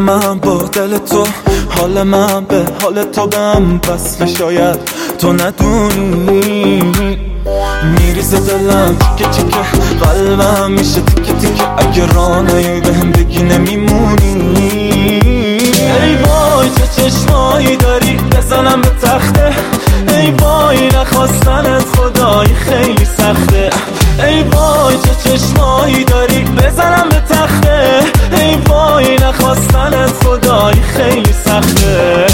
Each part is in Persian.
من با دل تو، حال من به حال تو بهم وصل، شاید تو ندونی میریزه دلم تیکه تیکه، قلبم میشه تیکه تیکه، اگه رانه بهم بگی نمیمونی. ای وای چه چشمایی داری بزنم به تخته، ای وای نخواستنت خدایی خیلی سخته، ای وای چه چشمایی داری بزنم به تخته، ای وای نخواستنت خدایی خیلی سخته.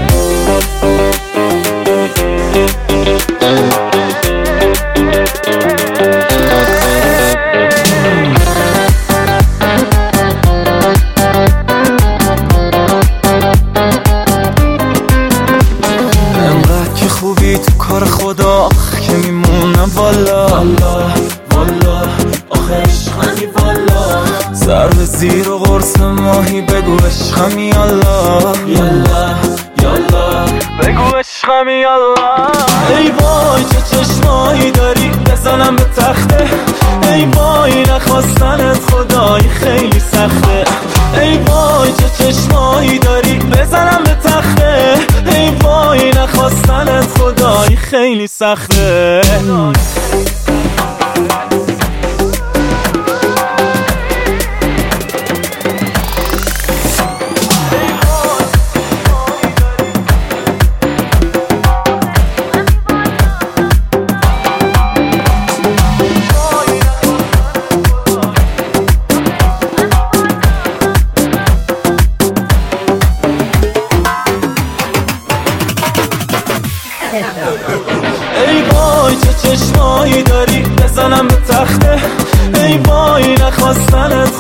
خوبی تو کار خدا که میمونم والا والا والا، آخه عشقمی والا، سر به زیر و قرص ماهی بگو عشقمی یالا یالا یالا، بگو عشقمی یالا. ای وای چه چشمایی داری بزنم به تخته، ای وای نخواستنت خدایی خیلی سخته، ای وای چه چشمایی داری بزنم به تخته، ای وای نخواستنت خدایی خیلی سخته. ای وای چه چشمایی داری بزنم به تخته، ای وای نخواستنت